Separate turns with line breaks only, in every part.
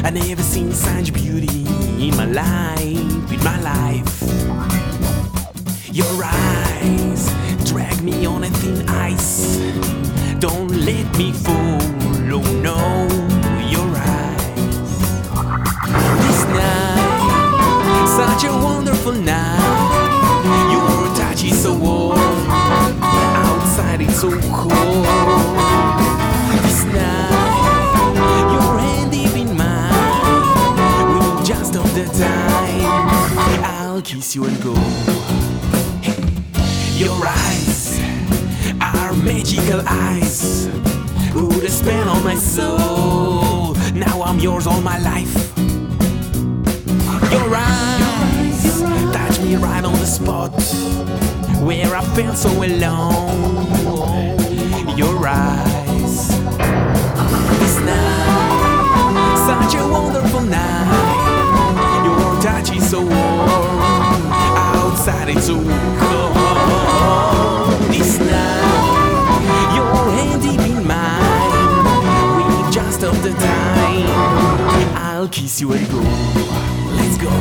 I never seen such beauty in my life, in my life. Your eyes drag me on a thin ice. Don't let me fall, oh no, your eyes. This night, such a wonderful night. Your touch is so warm, outside it's so cold. This night, your hand deep in mine. We need just of the time. I'll kiss you and go. Your eyes are magical eyes, put a spell on my soul. Now I'm yours all my life. Your eyes touch me right on the spot where I felt so alone. Your eyes, this night, such a wonderful night. Your touch is so warm, outside it's so cold. This night, your hand deep in mine. We need just of the time. I'll kiss you and go. Let's go.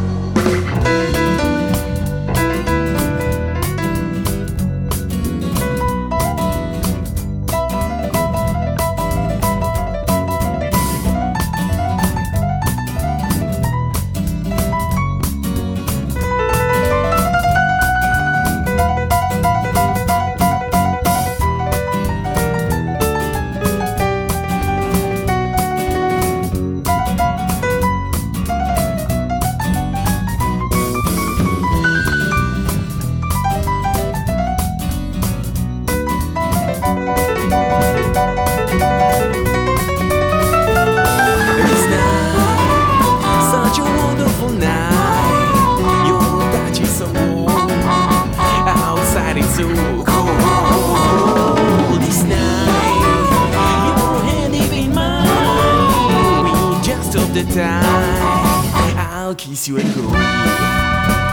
So cold this night, your hand deep in mine. We just of the time. I'll kiss you and go.